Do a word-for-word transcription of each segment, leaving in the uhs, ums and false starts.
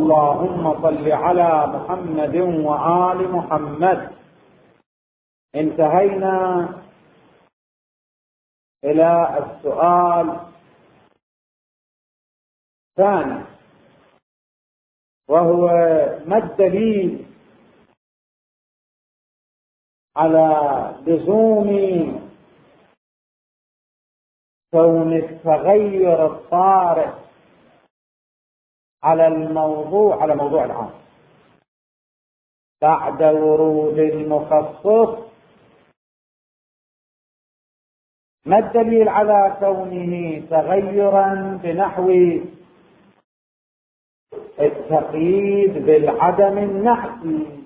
اللهم صل على محمد وآل محمد. انتهينا إلى السؤال الثاني، وهو ما الدليل على لزوم كون التغير الطارئ على الموضوع على موضوع العام بعد ورود المخصص؟ ما الدليل على كونه تغيرا بنحو التقييد بالعدم النحسي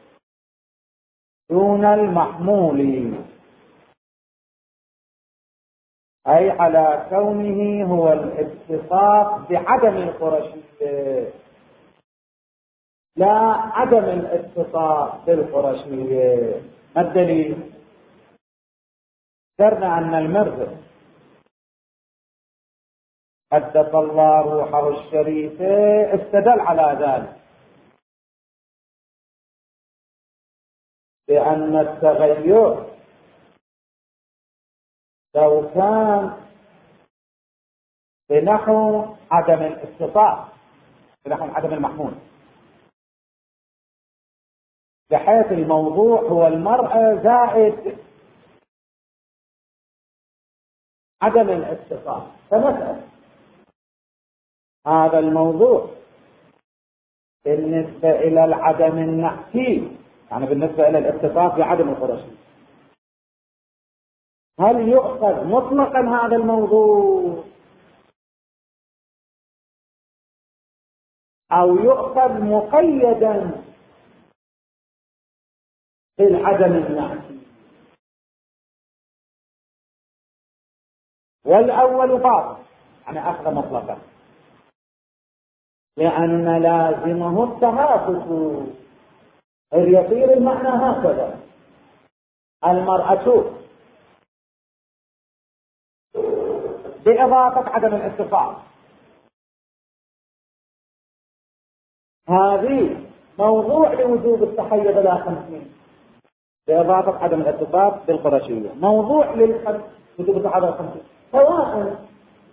دون المحمول، أي على كونه هو الاتصاف بعدم القرشية لا عدم الاتصاف بالقرشية؟ ما الدليل؟ ذكرنا أن المرغب قدس الله روحه الشريفة استدل على ذلك بأن التغير لو كان بنحو عدم الاتصاف بنحو عدم المحمول، بحيث الموضوع هو المرأة زائد عدم الاتصاف، فمثلا هذا الموضوع بالنسبة إلى العدم النحسي، يعني بالنسبة إلى الاتصاف بعدم القرشي، هل يؤخذ مطلقا هذا الموضوع أو يؤخذ مقيدا بالعدم النحسي؟ والأول باطل، يعني أخذ مطلقا، لأن لازمه التهافت. يصير المعنى هكذا: المرأة بإضافة عدم الاتصال، هذه موضوع لوجوب التحيز إلى خمسين بإضافة عدم الاتصال بالقرشية، موضوع لوجوب التحيز إلى خمسين، سواء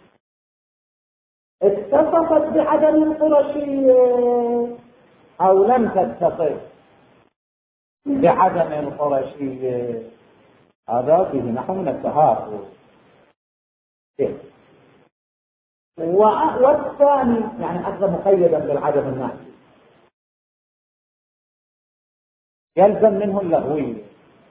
اتصفت بعدم القرشية أو لم تتصف بعدم القرشية، هذا فيه نحو من التهافت. والثاني يعني أخذ مقيدا بالعدم النحسي يلزم منه اللغوية،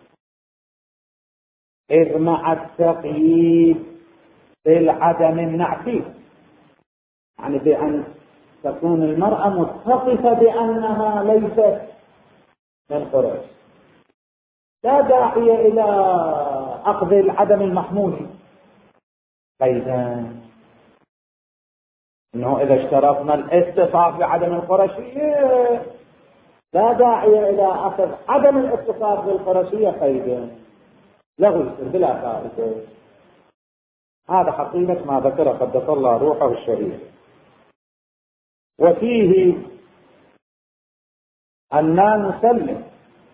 إذ مع التقييد بالعدم النحسي يعني بأن تكون المرأة متصفة بأنها ليست من قريش، لا داعي إلى أخذ العدم المحمول قيدا، إنه إذا اشترطنا الاتصاف بعدم القرشية لا داعي إلى أخذ عدم الاتصاف بالقرشية قيدا، لغو بلا فائدة. هذا حقيقة ما ذكر قدس الله روحه الشريف. وفيه أننا نسلم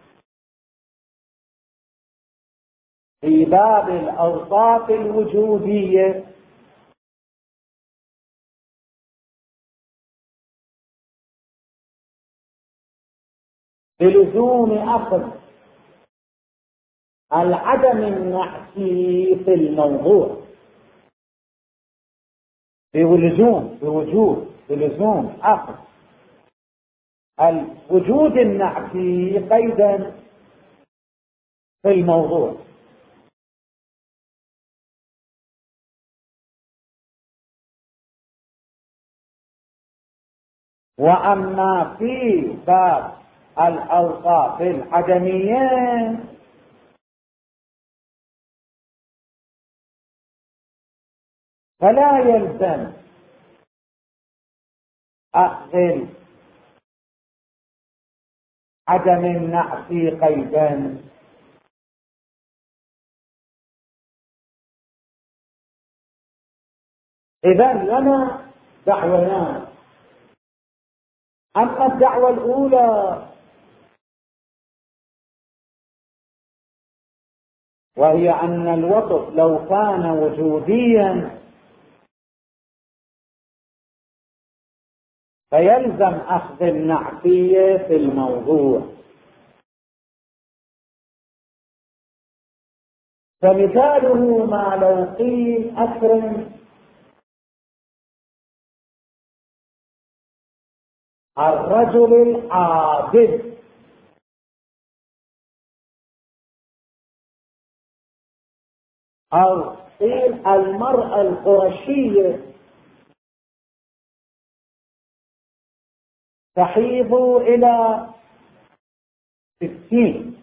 في باب الأوصاف الوجودية بلزوم أخذ العدم النحسي في الموضوع، بلزوم بوجود بلزوم أخذ الوجود النحسي قيدا في الموضوع. وأما في باب الأوصاف العدمية فلا يلزم أخذ عدم النحسي قيدا، إذن لنا دعويان: أما الدعوة الأولى وهي أن الوصف لو كان وجوديا فيلزم أخذ النعتية في الموضوع. فمثاله ما لو قيل أكرم الرجل العابد، أو قيل المرأة القرشية تحيض إلى ستين.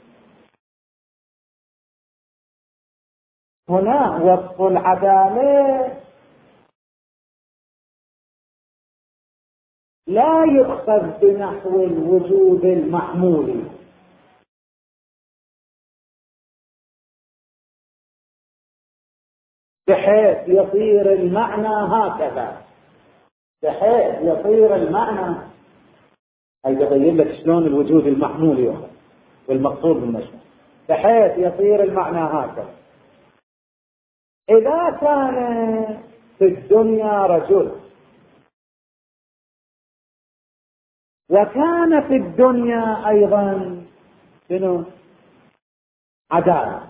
هنا وصف العدالة لا يؤخذ بنحو الوجود المحمول، بحيث يصير المعنى هكذا، بحيث يصير المعنى أي تبين لك شلون الوجود المحمول يؤخذ والمقصود بالمشمول، بحيث يصير المعنى هكذا: إذا كان في الدنيا رجل وكان في الدنيا أيضا شنو؟ عدالة،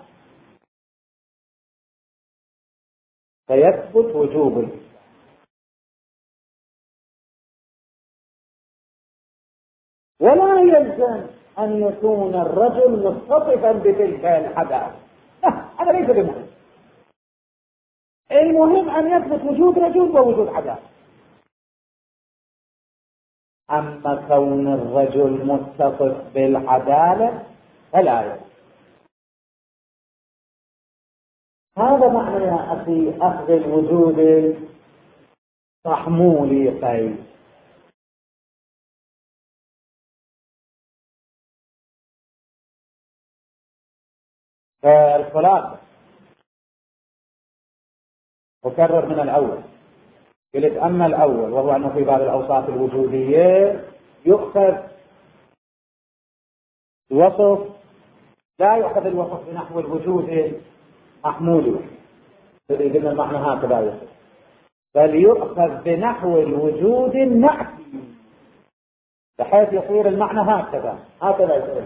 فيثبت وجوب. ولا يلزم أن يكون الرجل متصفا بتلك العدالة، لا، هذا ليس بمهم. المهم أن يثبت وجود رجل ووجود عدالة. أما كون الرجل متصف بالعدالة فلا يلزم. هذا معنى يا أخي أخذ الوجود المحمول قيد. فالخلاصة أكرر من الأول، قلت أما الأول وهو أنه في باب الأوصاف الوجودية يؤخذ الوصف، لا يؤخذ الوصف بنحو الوجود المحمول، قلنا المعنى هكذا يؤخذ، بل يؤخذ بنحو الوجود النعتي، بحيث يصير المعنى هكذا هكذا يصير.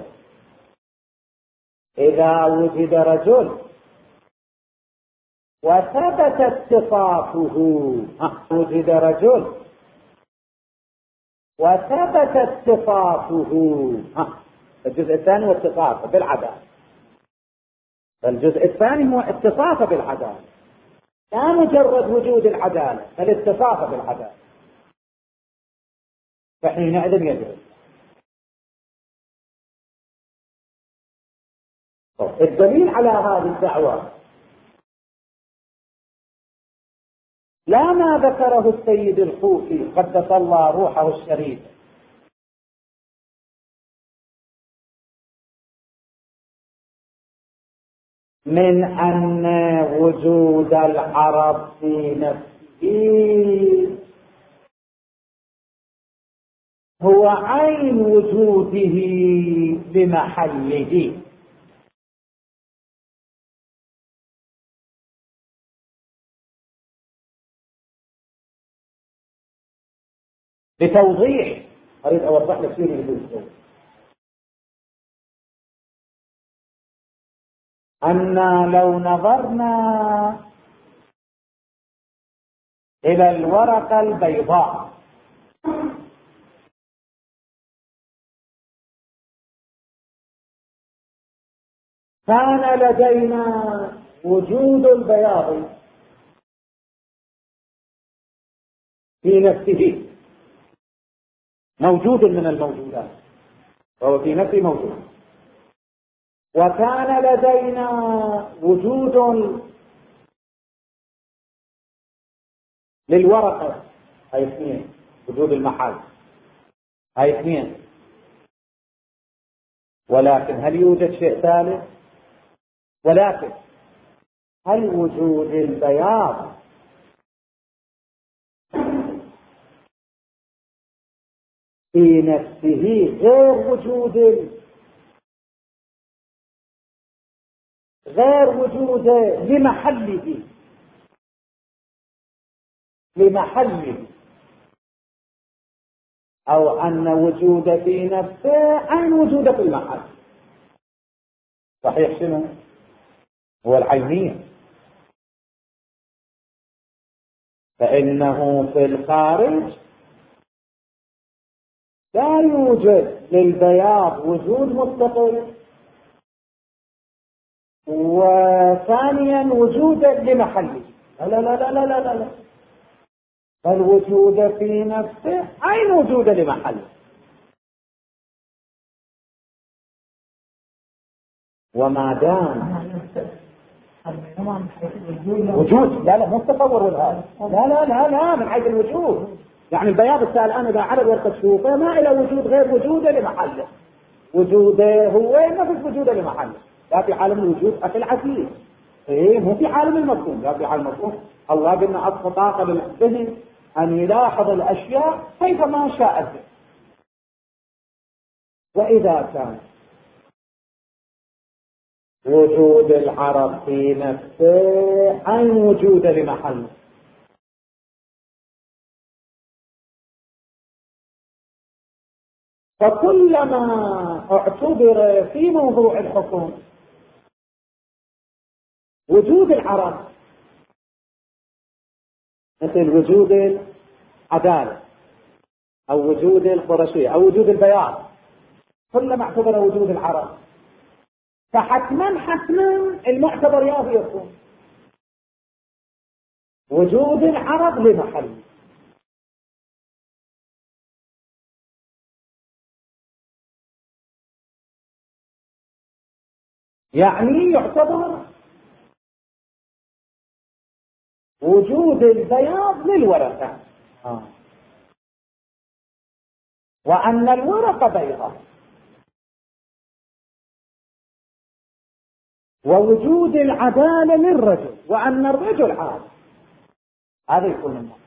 إذا وجد رجل وثبت اتصافه، وجد رجل وثبت اتصافه، الجزء الثاني هو اتصافه بالعدالة، فالجزء الثاني هو اتصافه بالعدالة، لا مجرد وجود العدالة بل اتصافه بالعدالة، فحينئذ يجب. الدليل على هذه الدعوة لا ما ذكره السيد الخوفي قدس الله روحه الشريف من أن وجود العرب في نفسه هو عين وجوده بمحله، لتوضيح أريد أوضح لك شيء من أن لو نظرنا إلى الورقة البيضاء كان لدينا وجود البياض في نفسه موجود من الموجودات، وهو في نفسه موجود، وكان لدينا وجود للورقة، هاي اثنين، وجود المحل، هاي اثنين. ولكن هل يوجد شيء ثالث؟ ولكن هل وجود البياض في نفسه غير وجود غير وجود لمحله لمحله أو أن وجود في نفسه عين وجود في المحل. صحيح شنو؟ هو العينية، فإنه في الخارج لا يوجد للبياض وجود مستقل، وثانيا وجودا لمحله. لا لا لا لا لا لا فالوجود في نفسه عين وجود لمحله. وما دام وجود لا لا مو تصور هذا، لا لا لا لا من حيث الوجود، يعني البياض السائل الآن إذا عرض ورقة تشوفه ما إلى وجود غير وجوده لمحله. وجوده هو ما في وجوده لمحله، لا في عالم الوجود أكل عزيز، إيه مو في عالم المفهوم، لا في عالم المفهوم. الله قلنا أضف طاقة للذهن أن يلاحظ الأشياء كيف ما شاء الذهن. وإذا كان وجود العرب في نفسه عين وجود لمحله، فكلما اعتبر في موضوع الحكم وجود العرب مثل وجود العدالة أو وجود القرشية أو وجود البياض، كلما اعتبر وجود العرب فحتما حتما المعتبر يابي يكون وجود العرب لمحله. يعني يعتبر وجود البياض للورقة، آه. وأن الورقة بيضاء، ووجود العدالة للرجل وأن الرجل عادل. هذا يكون النص.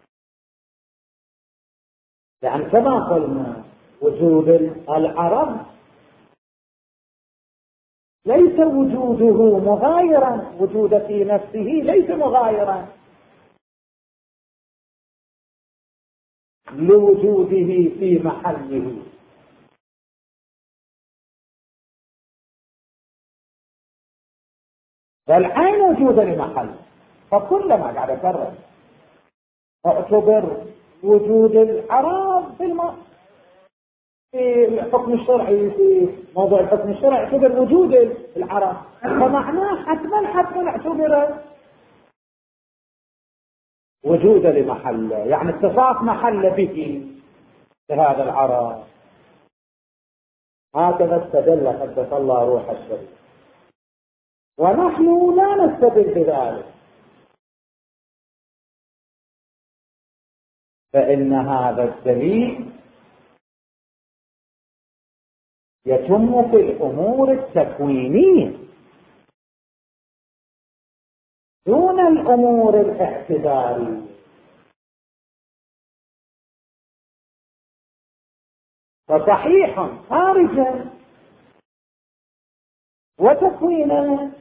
يعني كما قلنا وجود العرب ليس وجوده مغايرا، وجود في نفسه ليس مغايرا لوجوده في محله. فالعين وجود لمحله، فكلما قاعد أكرر اعتبر وجود العرب في الم... في الحكم الشرعي، في موضوع الحكم الشرعي اعتبر وجود العرب، فمعناه حتما حتما اعتبر وجود لمحله، يعني اتصاف محل به بهذا العرب. هكذا استدل قدس الله روح الشريف، ونحن لا نستدل بذلك، فإن هذا الدليل يتم في الأمور التكوينية دون الأمور الاعتبارية. فصحيح خارجا وتكوينا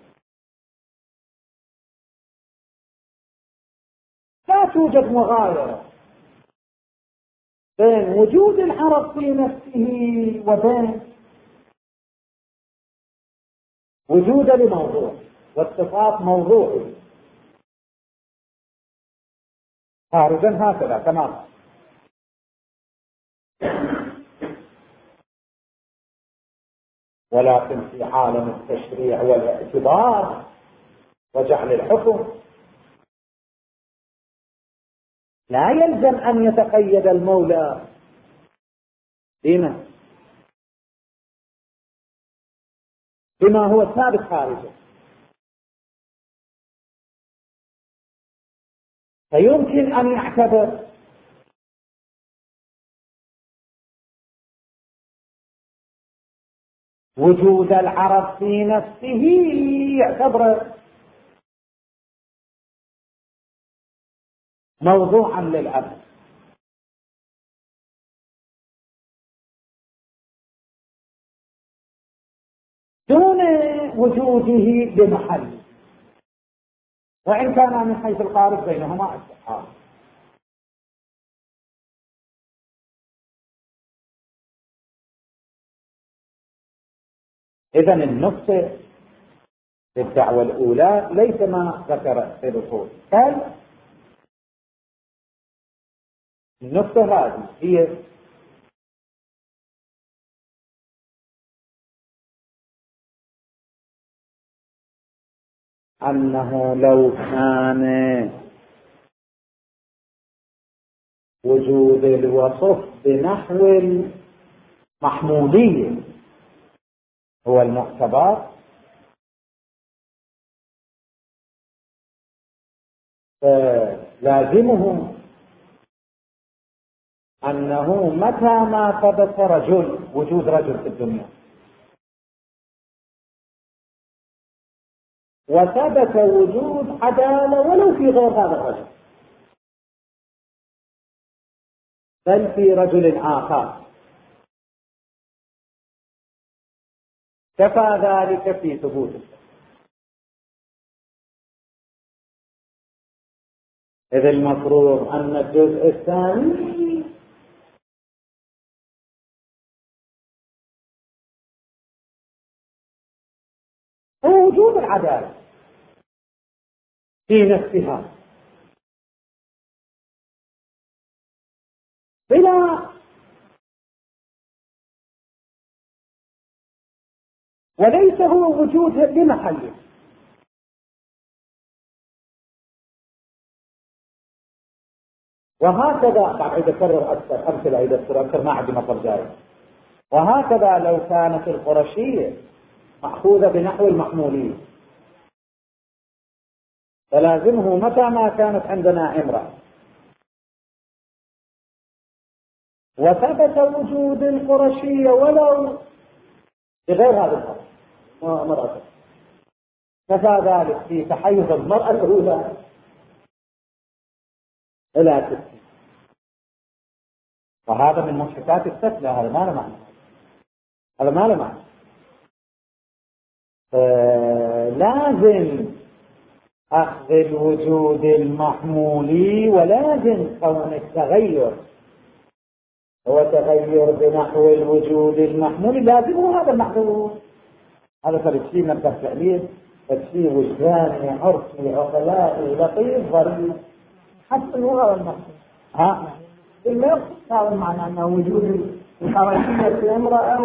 لا توجد مغايرة بين وجود العرب في نفسه وبين وجود لموضوع واتصاف موضوعه. خارجا هكذا تماما. ولكن في عالم التشريع والاعتبار وجعل الحكم لا يلزم أن يتقيد المولى بما بما هو ثابت خارجه، فيمكن أن يعتبر وجود العرب في نفسه يعتبر موضوعا للعبد، وجوده بمحل، وإن كان من حيث القارب بينهما اتحاد. إذن النقطة في الدعوة الأولى ليس ما ذكر في الأصول، بل النقطة هذه هي أنه لو كان وجود الوصف بنحو المحمودية هو المعتبر، فلازمه أنه متى ما ثبت رجل وجود رجل في الدنيا وثبت وجود عدالة ولو في غير هذا الرجل بل في رجل آخر، كفى ذلك في ثبوته. إذ المفروض أن الجزء الثاني هو وجود العدالة في نفسها بلا وليس هو وجودها بمحله. وهكذا بعد أكرر أكثر أمثلة إذا أذكر أكثر ما عندي مطر جاي. وهكذا لو كانت القرشية مأخوذة بنحو المحمولية فلازمه متى ما كانت عندنا امرأة وثبت وجود القرشية ولو بغير هذا المرأة، كفى ذلك في تحيز المرأة الأولى إلى ستين. وهذا من مشكلات الفتنة، هذا ما له معنى، هذا ما له معنى. لازم أخذ الوجود المحمولي، ولازم كون التغير هو تغير بنحو الوجود المحمولي، لازم هذا المحمول. هذا ترتيب من التحليل، ترتيب وجداني عرفي عقلائي لطيف ظريف، حتى هو هذا المحمول. ها ما يقصد هذا المعنى أنه وجود الحركية في امرأة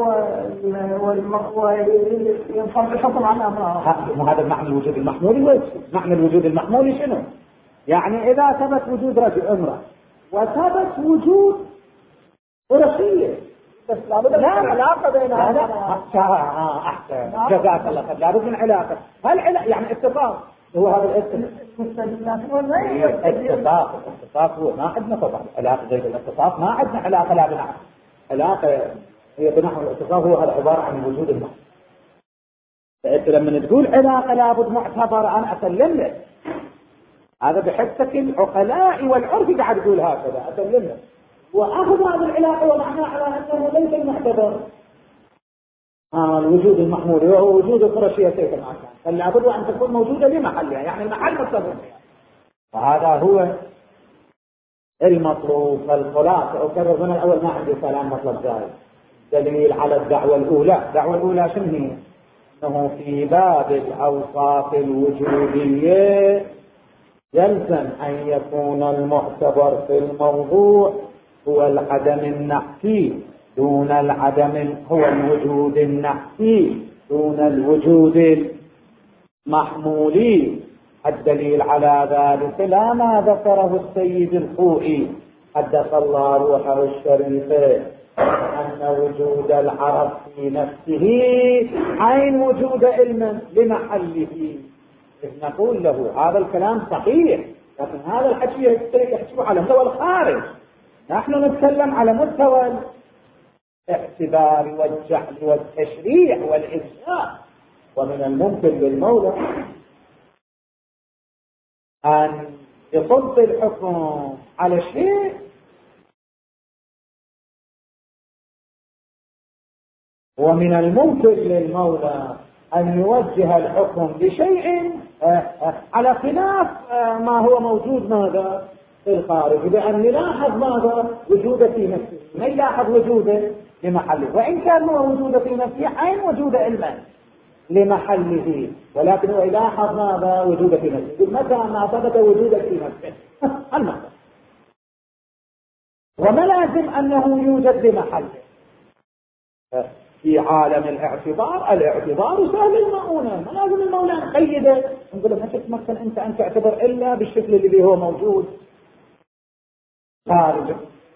وينصب الحكم على امرأة. هذا المعنى الوجود المحمولي. معنى الوجود المحمولي شنو؟ يعني إذا ثبت وجود رجل امرأة وثبت وجود قرشية بس لابد من علاقة بينها. أحسن جزاك الله خير، لابد من علاقة. هل علاقة يعني اتفاق؟ هو هذا الاتفاق. الاتفاق هو ما عندنا طبعا علاقة غير الاتفاق، ما عندنا علاقة لا بنحو علاقة هي بنحو الاتفاق. هو هذا عبارة عن الوجود المحمول. فأنت لما تقول علاقة لابد معتبرة أنا أسلم لك، هذا بحسك العقلاء والعرف قاعد يقول هكذا أسلم لك، وأخذ هذه العلاقة ومعنى على أنه ليس المعتبر آه الوجود المحمول وهو وجود القرشية كيف ما كان، فلابد أن تكون موجودة لمحلها، يعني المحل مطلوب. وهذا هو المطلوب. فالخلاصة أكرر من الأول ما عندي كلام مطلب زائد. دليل على الدعوة الأولى. الدعوة الأولى شنو هي؟ أنه في باب الأوصاف الوجودية يلزم أن يكون المعتبر في الموضوع هو العدم النحسي دون العدم، هو الوجود النحسي دون الوجود المحمولي. الدليل على ذلك لا ما ذكره السيد الخوئي قدس الله روحه الشريفة أن وجود العرب في نفسه عين وجود علم لمحله. نقول له هذا الكلام صحيح، لكن هذا الحكي يحكي على مستوى الخارج، نحن نتكلم على مستوى الاعتبار والجعل والتشريع والإنشاء. ومن الممكن للمولى أن يصب الحكم على شيء ومن الممكن للمولى أن يوجه الحكم بشيء على خلاف ما هو موجود ماذا في الخارج، بأن يلاحظ ماذا وجوده في نفسه، ما يلاحظ وجوده لمحله، وإن كان هو وجوده في نفسه عين وجود علما لمحله، ولكن هو يلاحظ ماذا وجوده في نفسه. متى ما ثبت وجوده في نفسه المعنى، وما لازم أنه يوجد بمحله. في عالم الاعتبار، الاعتبار سهل المؤونة، ما لازم المولى نقيده نقول له ما تتمكن أنت أن تعتبر إلا بالشكل اللي هو موجود خارج.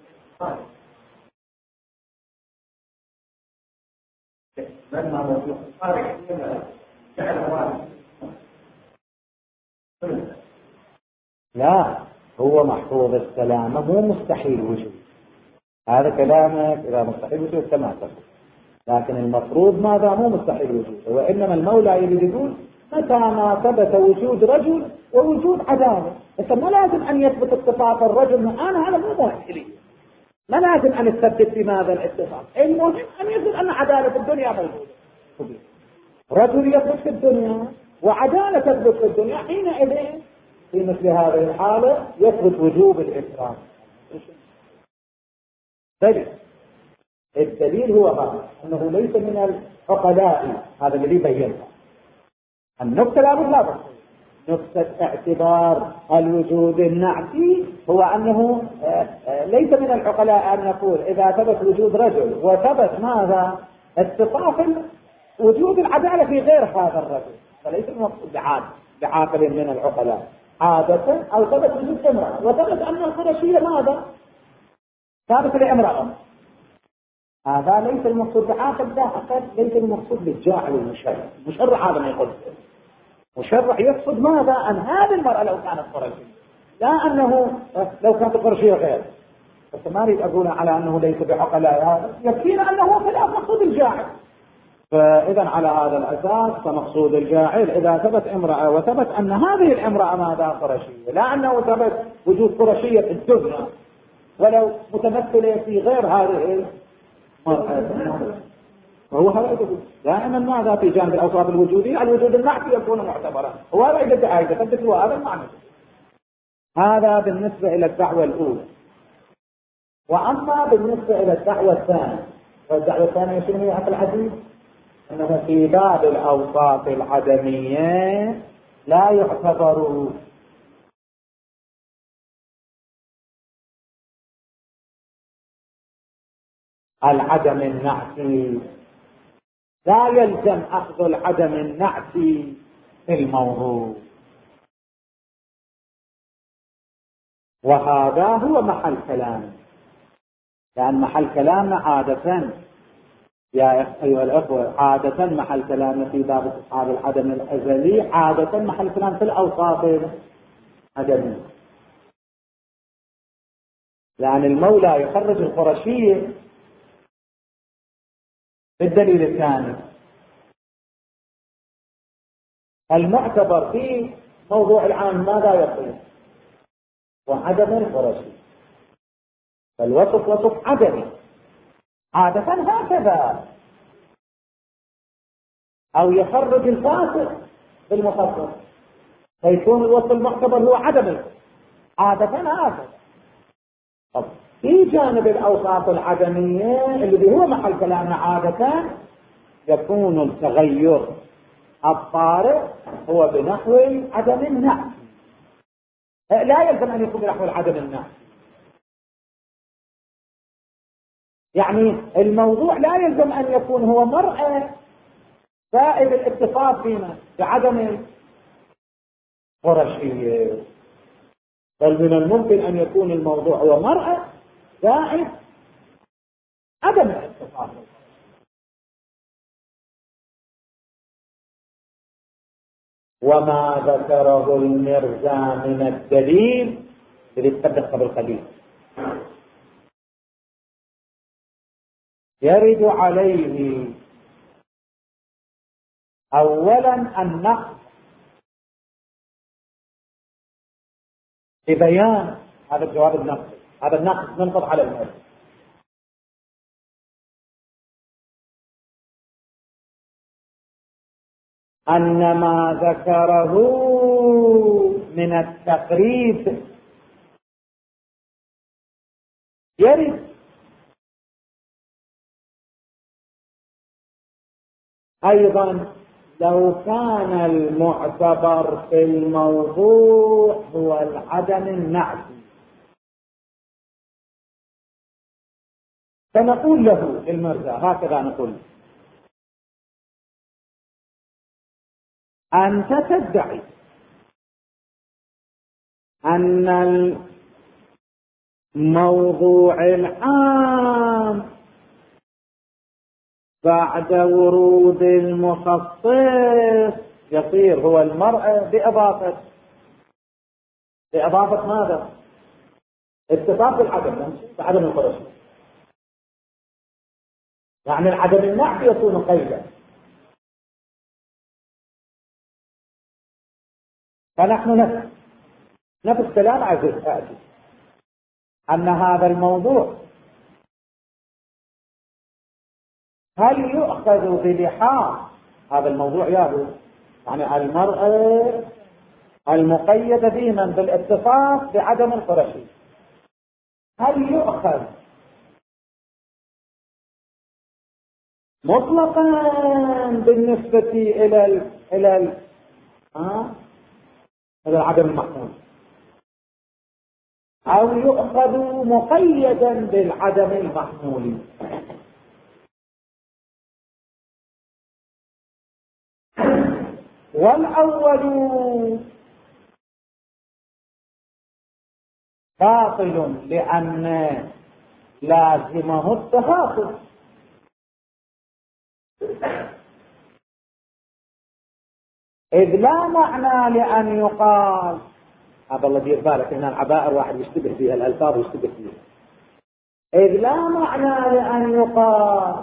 لا، هو محفوظ السلامة مو مستحيل وجود، هذا كلامك إذا مستحيل وجود كما تقول، لكن المفروض ماذا مو مستحيل وجود، وإنما المولى يريد يقول متى ما ثبت وجود رجل ووجود عدالة. بس ما لازم أن يثبت اتفاق الرجل، أنا هذا مو مشكلة، ما لازم أن يثبت في ماذا الاتفاق، المهم أن يثبت أن عدالة الدنيا موجودة. رجل يثبت في الدنيا وعدالة تثبت في الدنيا، حينئذ في مثل هذه الحالة يثبت وجوب الإكرام. دليل الدليل هو هذا، أنه ليس من العقلاء، هذا الذي بينه النقطة لابد لا بد نقطة اعتبار الوجود النعتي، هو أنه ليس من العقلاء أن نقول إذا ثبت وجود رجل وثبت ماذا اتصاف وجود العدالة في غير هذا الرجل، فليس المقصود بعاد بعاقل من العقلاء عادة، أو ثبت وجود امرأة وثبت أن القرشية ماذا ثابت لامرأة، هذا ليس المقصود بعاقل، ده أقل ليس المقصود بالجاعل والمشرع. المشرع هذا ما يقول، مشرع يقصد ماذا أن هذه المرأة لو كانت قرشية، لا أنه لو كانت قرشية غير. بس ما أريد أقول على أنه ليس بعقلاء، هذا يكفينا أنه خلاف مقصود الجاعل. فإذا على هذا الأساس فمقصود الجاعل إذا ثبت امرأة وثبت أن هذه الامرأة ماذا قرشية، لا أنه ثبت وجود قرشية في الدنيا ولو متمثلة في غير هذه المرأة. وهو هذا يقول دائما ماذا في جانب الأوصاف الوجودية الوجود النعتي يكون معتبرا، هو هذا يدعي يثبت هو هذا المعنى. هذا بالنسبة إلى الدعوة الأولى. وأما بالنسبة إلى الدعوة الثانية، والدعوة الثانية شنو هي أخي العزيز؟ أنه في باب الأوصاف العدمية لا يعتبر العدم النعتي، لا يلزم أخذ العدم النعتي في الموضوع، وهذا هو محل كلام، لأن محل كلامنا عادة يا أيها الأخوة عادة محل كلامنا في باب استصحاب العدم الأزلي عادة محل كلام في الأوصاف العدمية، لأن المولى يخرج القرشية بالدليل الثاني. المعتبر في موضوع العام ماذا يقول؟ وعدم القرشي، فالوصف وصف عدمي عادة هكذا، أو يخرج الفاسق بالمخصص فيكون الوصف المعتبر هو عدم عادة هكذا. طب في جانب الأوصاف العدمية اللي هو محل كلامنا عادة يكون التغير الطارئ هو بنحو عدم النعم، لا يلزم أن يكون بنحو العدم النعم، يعني الموضوع لا يلزم أن يكون هو مرأة زائد الاتصاف فينا بعدم قرشية، بل من الممكن أن يكون الموضوع هو مرأة زائد عدم الاتصاف. وما ذكره المرزا من الدليل اللي تقدم قبل قليل يرد عليه أولا النقد ببيان هذا الجواب النقد، هذا النقد ننقض على المرزا. أن ما ذكره من التقريب يرد أيضا لو كان المعتبر في الموضوع هو العدم النعتي، فنقول له للمرزا هكذا نقول: أنت تدعي أن الموضوع العام بعد ورود المخصص يصير هو المرأة بإضافة بإضافة ماذا؟ اتصاف بالعدم بعدم القرشي، يعني العدم النعتي يكون قيدا. فنحن نفس نفس الكلام عزيز آتي أن هذا الموضوع هل يؤخذ بلحاظ هذا الموضوع يابو، يعني المرأة المقيدة ديما بالاتصاف بعدم القرشي، هل يؤخذ مطلقا بالنسبة إلى ال إلى ال ها إلى العدم المحمول، أو يؤخذ مقيدا بالعدم المحمول؟ والأول باطل لأن لازمه التخاطب، إذ لا معنى لأن يقال هذا الله دير بالك إن العبائر واحد يشتبه فيها الألفاظ يشتبه فيها، إذ لا معنى لأن يقال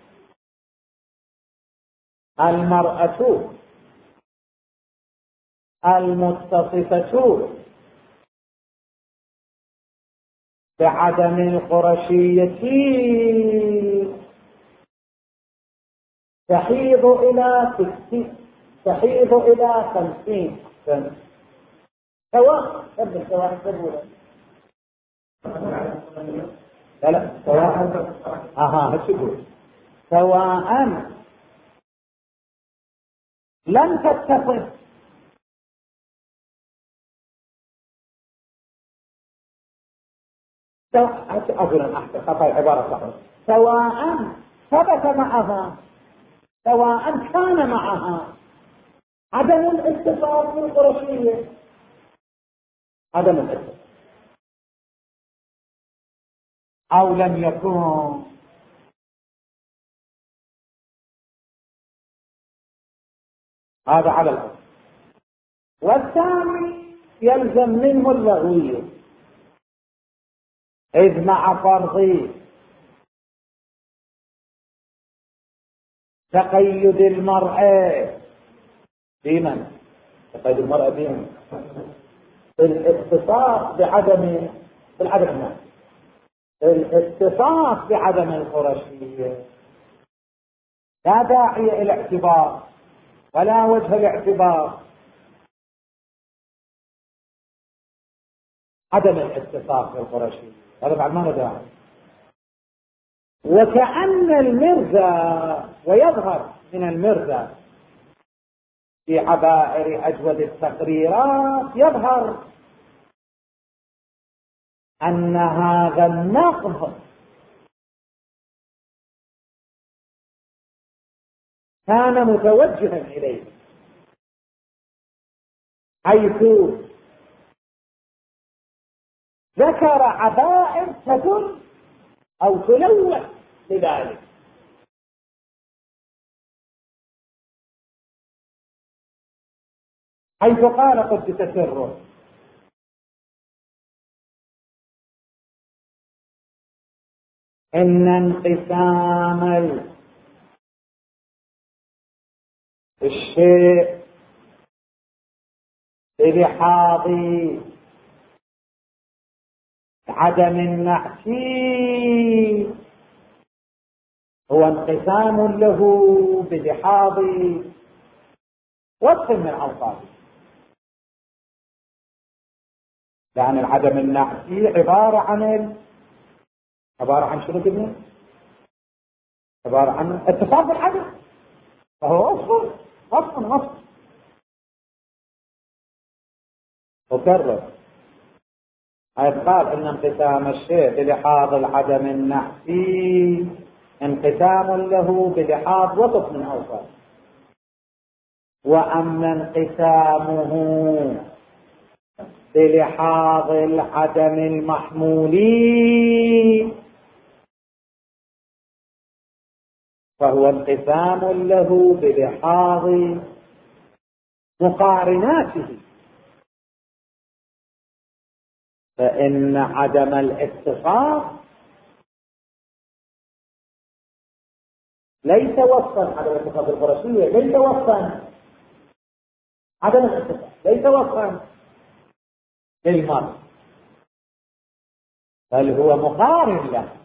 المرأة المتصفة بعدم القرشية تحيض إلى ستين تحيض إلى خمسين سنة سواء قبل سواء قبل لا لا سواء اها هالشكل سواء لم تتصف أولا أحسن خطأ العبارة صحيح، سواء ثبت معها سواء كان معها عدم الاتصاف بالقرشية عدم الاتصاف أو لم يكن، هذا على الأرض. والثاني يلزم منه اللغوية، إذ مع فرض تقيد المرأة بمن؟ تقيد المرأة بمن؟ الاتصاف بعدم بالعدم الناس، الاتصاف بعدم القرشية لا داعي إلى اعتبار ولا وجه الاعتبار عدم الاتصاف بالقرشية، هذا بعد ما داعي. وكأن المرزا ويظهر من المرزا في عبائر أجود التقريرات يظهر أن هذا النقض كان متوجها إليه، حيث ذكر عبائر تدل أو تلوث لذلك، حيث قال قدس سره: إن انقسام الشيء بلحاظ عدم النعت هو انقسام له بلحاظ وصف من أوصافه، لأن العدم النعتي عبارة عن عبارة عن شنو كده؟ عبارة عن اتصاف بالعدم، فهو وصف وصف وصف. أكرر، قال إن انقسام الشيء بلحاظ العدم النعتي انقسام له بلحاظ وصف من أوصاف، وأما انقسامه بلحاظ العدم المحمولي فهو انقسام له بلحاظ مقارناته، فإن عدم الاتصاف ليس وصفا، عدم الاتصاف القرشية ليس وصفا، عدم الاتصاف ليس وصفا للمرء، بل هو مقارن له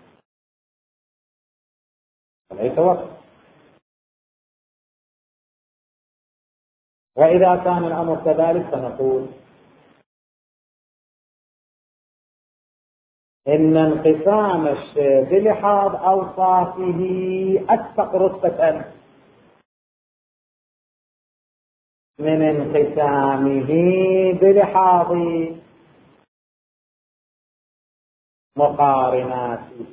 وليس وصفا. وإذا كان الأمر كذلك فنقول إن انقسام الشيء بلحاظ أوصافه أسبق رتبة من انقسامه بلحاظ مقارناته.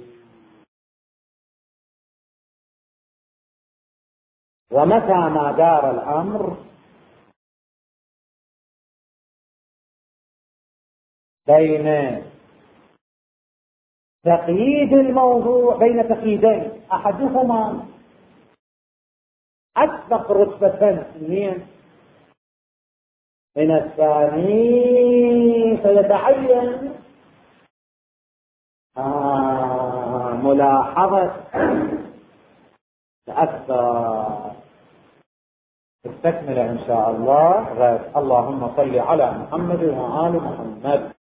ومتى ما دار الأمر بين تقييد الموضوع بين تقييدين أحدهما أسبق رتبة من الثاني سيتعين آه ملاحظة أكثر. استكمل إن شاء الله غير. اللهم صل على محمد وآل محمد.